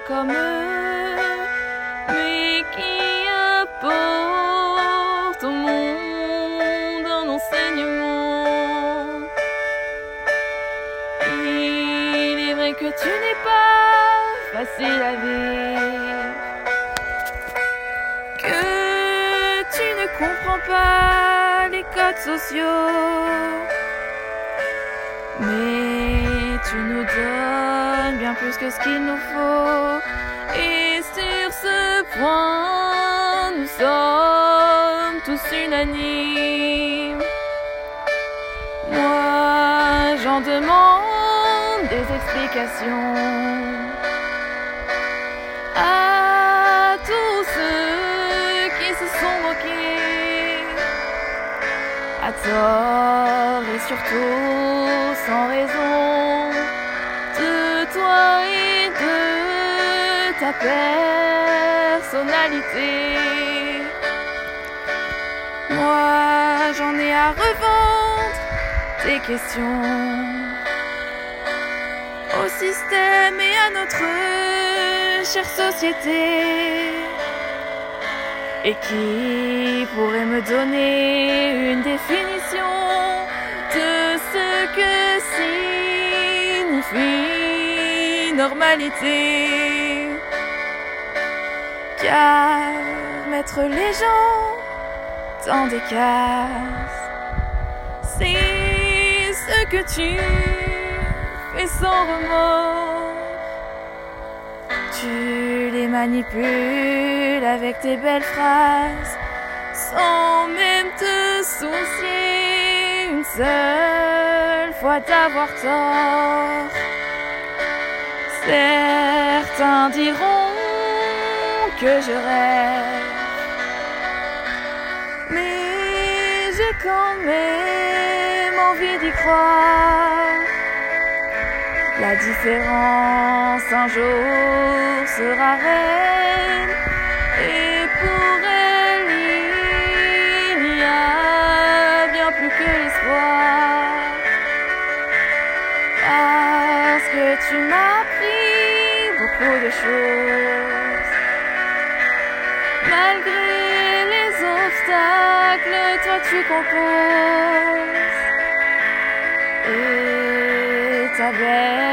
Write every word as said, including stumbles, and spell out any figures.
comme eux, mais qui apporte au monde un enseignement. Il est vrai que tu n'es pas facile à vivre, que tu ne comprends pas les codes sociaux, mais tu nous donnes bien plus que ce qu'il nous faut. Et sur ce point, nous sommes tous unanimes. Moi, j'en demande des explications à tous ceux qui se sont moqués, à tort et surtout sans raison, de toi et de ta personnalité. Moi, j'en ai à revendre tes questions au système et à notre chère société. Et qui pourrait me donner une définition de ce que signifie normalité? Car mettre les gens dans des cases, c'est ce que tu fais sans remords. Tu les manipules avec tes belles phrases, sans même te soucier une seule fois d'avoir tort. Certains diront que je rêve, mais j'ai quand même envie d'y croire. La différence un jour sera reine, et pour elle il n'y a bien plus que l'espoir. Parce que tu m'as appris beaucoup de choses, malgré les obstacles, toi tu composes. Et ta belle